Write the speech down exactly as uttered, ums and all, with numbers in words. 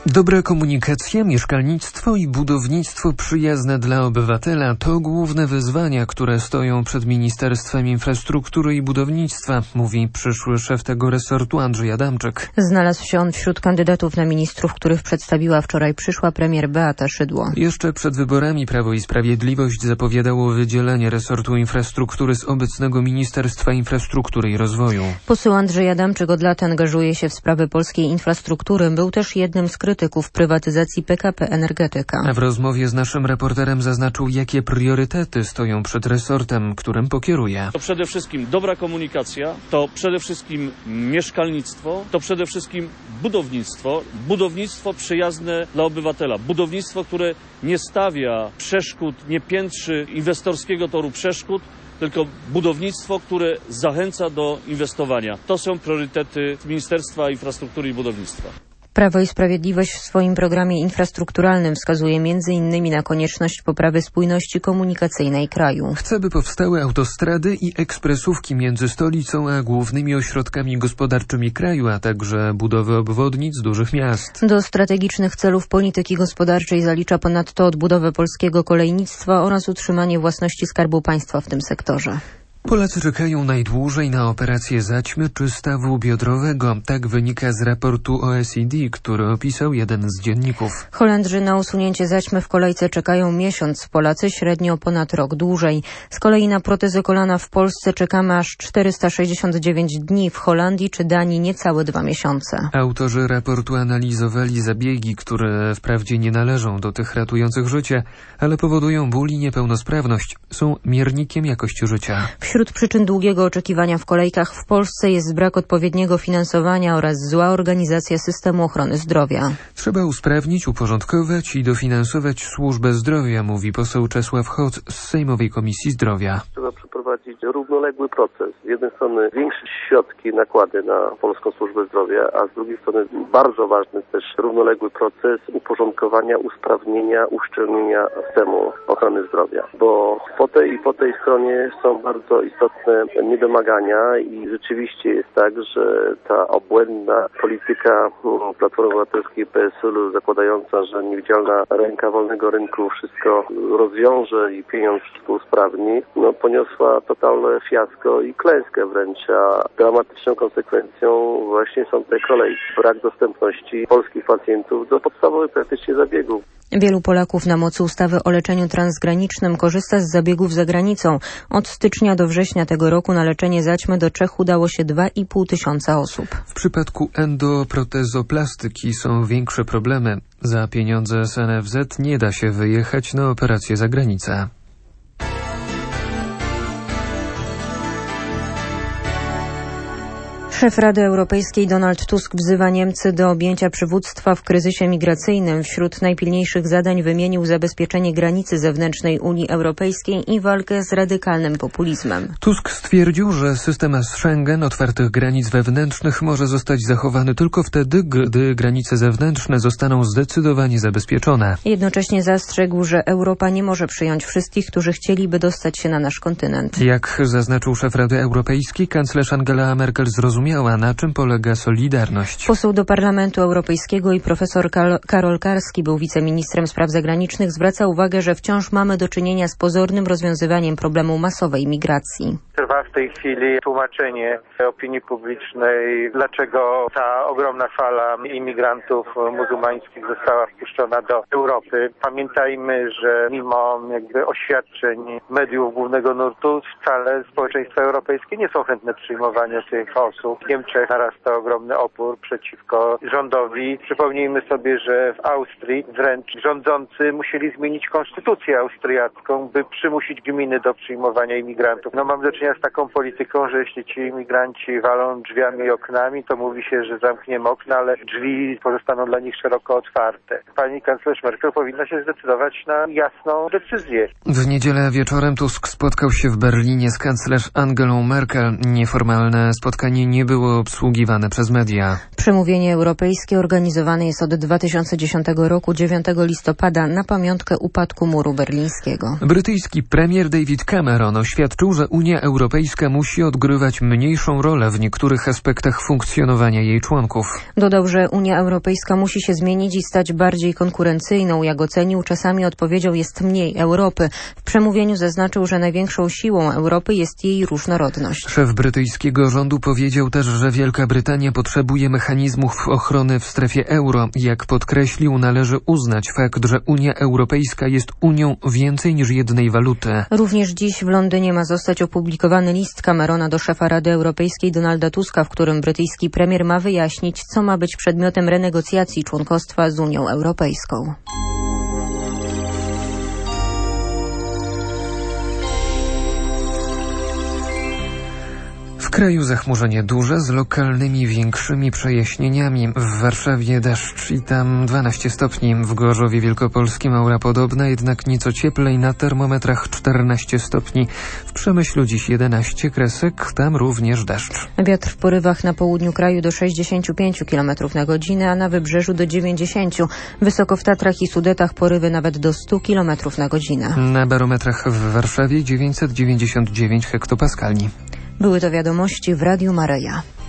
Dobra komunikacja, mieszkalnictwo i budownictwo przyjazne dla obywatela to główne wyzwania, które stoją przed Ministerstwem Infrastruktury i Budownictwa, mówi przyszły szef tego resortu Andrzej Adamczyk. Znalazł się on wśród kandydatów na ministrów, których przedstawiła wczoraj przyszła premier Beata Szydło. Jeszcze przed wyborami Prawo i Sprawiedliwość zapowiadało wydzielenie resortu infrastruktury z obecnego Ministerstwa Infrastruktury i Rozwoju. Poseł Andrzej Adamczyk od lat angażuje się w sprawy polskiej infrastruktury. Był też jednym z krytyków prywatyzacji P K P Energetyka. A w rozmowie z naszym reporterem zaznaczył, jakie priorytety stoją przed resortem, którym pokieruje. To przede wszystkim dobra komunikacja, to przede wszystkim mieszkalnictwo, to przede wszystkim budownictwo. Budownictwo przyjazne dla obywatela. Budownictwo, które nie stawia przeszkód, nie piętrzy inwestorskiego toru przeszkód, tylko budownictwo, które zachęca do inwestowania. To są priorytety Ministerstwa Infrastruktury i Budownictwa. Prawo i Sprawiedliwość w swoim programie infrastrukturalnym wskazuje między innymi na konieczność poprawy spójności komunikacyjnej kraju. Chce, by powstały autostrady i ekspresówki między stolicą a głównymi ośrodkami gospodarczymi kraju, a także budowy obwodnic dużych miast. Do strategicznych celów polityki gospodarczej zalicza ponadto odbudowę polskiego kolejnictwa oraz utrzymanie własności Skarbu Państwa w tym sektorze. Polacy czekają najdłużej na operację zaćmy czy stawu biodrowego. Tak wynika z raportu O E C D, który opisał jeden z dzienników. Holendrzy na usunięcie zaćmy w kolejce czekają miesiąc, Polacy średnio ponad rok dłużej. Z kolei na protezę kolana w Polsce czekamy aż czterysta sześćdziesiąt dziewięć dni, w Holandii czy Danii niecałe dwa miesiące. Autorzy raportu analizowali zabiegi, które wprawdzie nie należą do tych ratujących życie, ale powodują ból i niepełnosprawność. Są miernikiem jakości życia. Wśród przyczyn długiego oczekiwania w kolejkach w Polsce jest brak odpowiedniego finansowania oraz zła organizacja systemu ochrony zdrowia. Trzeba usprawnić, uporządkować i dofinansować służbę zdrowia, mówi poseł Czesław Hoc z Sejmowej Komisji Zdrowia. Trzeba przeprowadzić równoległy proces. Z jednej strony większe środki, nakłady na polską służbę zdrowia, a z drugiej strony bardzo ważny też równoległy proces uporządkowania, usprawnienia, uszczelnienia systemu ochrony zdrowia. Bo po tej i po tej stronie są bardzo istotne niedomagania i rzeczywiście jest tak, że ta obłędna polityka Platformy Obywatelskiej i P S L u zakładająca, że niewidzialna ręka wolnego rynku wszystko rozwiąże i pieniądz wszystko usprawni, no poniosła totalne fiasko i klęskę wręcz, a dramatyczną konsekwencją właśnie są te kolejki. Brak dostępności polskich pacjentów do podstawowych praktycznie zabiegów. Wielu Polaków na mocy ustawy o leczeniu transgranicznym korzysta z zabiegów za granicą. Od stycznia do września tego roku na leczenie zaćmy do Czech udało się dwa i pół tysiąca osób. W przypadku endoprotezoplastyki są większe problemy. Za pieniądze z N F Z nie da się wyjechać na operację za granicę. Szef Rady Europejskiej Donald Tusk wzywa Niemcy do objęcia przywództwa w kryzysie migracyjnym. Wśród najpilniejszych zadań wymienił zabezpieczenie granicy zewnętrznej Unii Europejskiej i walkę z radykalnym populizmem. Tusk stwierdził, że system Schengen otwartych granic wewnętrznych może zostać zachowany tylko wtedy, gdy granice zewnętrzne zostaną zdecydowanie zabezpieczone. Jednocześnie zastrzegł, że Europa nie może przyjąć wszystkich, którzy chcieliby dostać się na nasz kontynent. Jak zaznaczył szef Rady Europejskiej, kanclerz Angela Merkel zrozumiała, na czym polega solidarność. Poseł do Parlamentu Europejskiego i profesor Karol Karski był wiceministrem spraw zagranicznych. Zwraca uwagę, że wciąż mamy do czynienia z pozornym rozwiązywaniem problemu masowej migracji. Trwa w tej chwili tłumaczenie opinii publicznej, dlaczego ta ogromna fala imigrantów muzułmańskich została wpuszczona do Europy. Pamiętajmy, że mimo jakby oświadczeń mediów głównego nurtu wcale społeczeństwa europejskie nie są chętne przyjmowania tych osób. W Niemczech narasta ogromny opór przeciwko rządowi. Przypomnijmy sobie, że w Austrii wręcz rządzący musieli zmienić konstytucję austriacką, by przymusić gminy do przyjmowania imigrantów. No mam do czynienia z taką polityką, że jeśli ci imigranci walą drzwiami i oknami, to mówi się, że zamkniemy okna, ale drzwi pozostaną dla nich szeroko otwarte. Pani kanclerz Merkel powinna się zdecydować na jasną decyzję. W niedzielę wieczorem Tusk spotkał się w Berlinie z kanclerz Angelą Merkel. Nieformalne spotkanie nie było obsługiwane przez media. Przemówienie europejskie organizowane jest od dwa tysiące dziesiątego roku, dziewiątego listopada, na pamiątkę upadku muru berlińskiego. Brytyjski premier David Cameron oświadczył, że Unia Europejska musi odgrywać mniejszą rolę w niektórych aspektach funkcjonowania jej członków. Dodał, że Unia Europejska musi się zmienić i stać bardziej konkurencyjną. Jak ocenił, czasami odpowiedzią jest mniej Europy. W przemówieniu zaznaczył, że największą siłą Europy jest jej różnorodność. Szef brytyjskiego rządu powiedział też, że Wielka Brytania potrzebuje mechanizmów ochrony w strefie euro. Jak podkreślił, należy uznać fakt, że Unia Europejska jest Unią więcej niż jednej waluty. Również dziś w Londynie ma zostać opublikowany list Camerona do szefa Rady Europejskiej Donalda Tuska, w którym brytyjski premier ma wyjaśnić, co ma być przedmiotem renegocjacji członkostwa z Unią Europejską. W kraju zachmurzenie duże z lokalnymi większymi przejaśnieniami. W Warszawie deszcz i tam dwanaście stopni. W Gorzowie Wielkopolskim aura podobna, jednak nieco cieplej, na termometrach czternaście stopni. W Przemyślu dziś jedenaście, Kresek, tam również deszcz. Wiatr w porywach na południu kraju do sześćdziesiąt pięć kilometrów na godzinę, a na wybrzeżu do dziewięćdziesiąt. Wysoko w Tatrach i Sudetach porywy nawet do stu kilometrów na godzinę. Na barometrach w Warszawie dziewięćset dziewięćdziesiąt dziewięć hektopaskali. Były to wiadomości w Radiu Maryja.